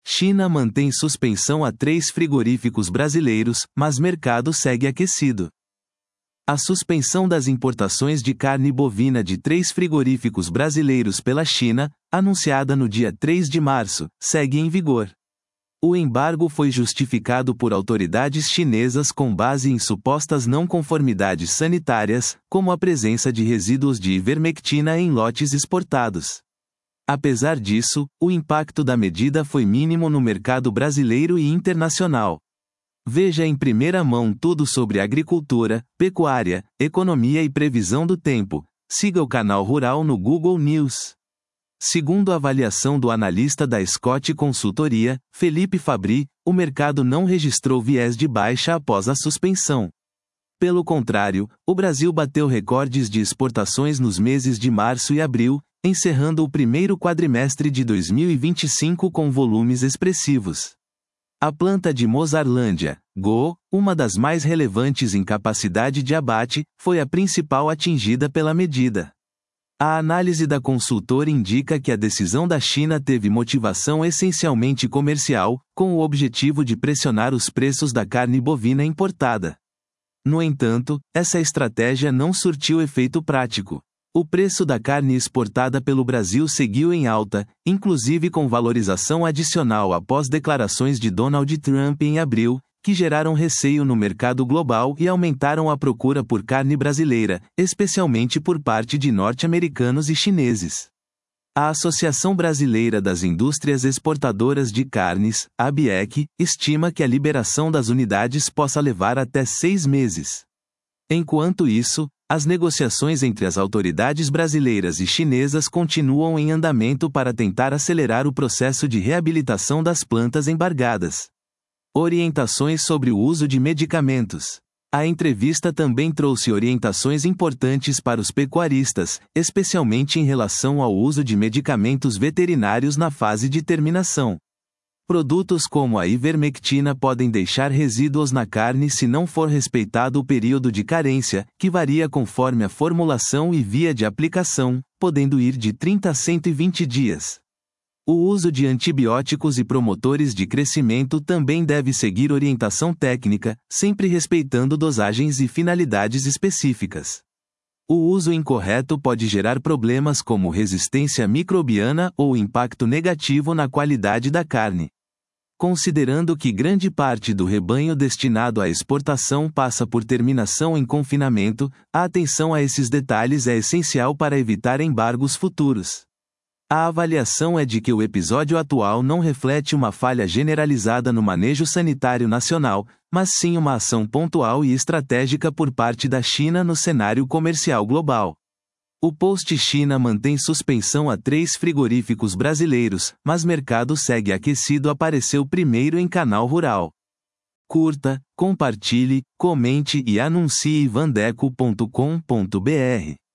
China mantém suspensão a 3 frigoríficos brasileiros, mas mercado segue aquecido. A suspensão das importações de carne bovina de 3 frigoríficos brasileiros pela China, anunciada no dia 3 de março, segue em vigor. O embargo foi justificado por autoridades chinesas com base em supostas não conformidades sanitárias, como a presença de resíduos de ivermectina em lotes exportados. Apesar disso, o impacto da medida foi mínimo no mercado brasileiro e internacional. Veja em primeira mão tudo sobre agricultura, pecuária, economia e previsão do tempo. Siga o canal Rural no Google News. Segundo a avaliação do analista da Scott Consultoria, Felipe Fabri, o mercado não registrou viés de baixa após a suspensão. Pelo contrário, o Brasil bateu recordes de exportações nos meses de março e abril, encerrando o primeiro quadrimestre de 2025 com volumes expressivos. A planta de Mozarlândia, GO, uma das mais relevantes em capacidade de abate, foi a principal atingida pela medida. A análise da consultora indica que a decisão da China teve motivação essencialmente comercial, com o objetivo de pressionar os preços da carne bovina importada. No entanto, essa estratégia não surtiu efeito prático. O preço da carne exportada pelo Brasil seguiu em alta, inclusive com valorização adicional após declarações de Donald Trump em abril, que geraram receio no mercado global e aumentaram a procura por carne brasileira, especialmente por parte de norte-americanos e chineses. A Associação Brasileira das Indústrias Exportadoras de Carnes, ABEC, estima que a liberação das unidades possa levar até 6 meses. Enquanto isso, as negociações entre as autoridades brasileiras e chinesas continuam em andamento para tentar acelerar o processo de reabilitação das plantas embargadas. Orientações sobre o uso de medicamentos. A entrevista também trouxe orientações importantes para os pecuaristas, especialmente em relação ao uso de medicamentos veterinários na fase de terminação. Produtos como a ivermectina podem deixar resíduos na carne se não for respeitado o período de carência, que varia conforme a formulação e via de aplicação, podendo ir de 30 a 120 dias. O uso de antibióticos e promotores de crescimento também deve seguir orientação técnica, sempre respeitando dosagens e finalidades específicas. O uso incorreto pode gerar problemas como resistência microbiana ou impacto negativo na qualidade da carne. Considerando que grande parte do rebanho destinado à exportação passa por terminação em confinamento, a atenção a esses detalhes é essencial para evitar embargos futuros. A avaliação é de que o episódio atual não reflete uma falha generalizada no manejo sanitário nacional, mas sim uma ação pontual e estratégica por parte da China no cenário comercial global. O Post China mantém suspensão a 3 frigoríficos brasileiros, mas mercado segue aquecido apareceu primeiro em canal Rural. Curta, compartilhe, comente e anuncie vandeco.com.br.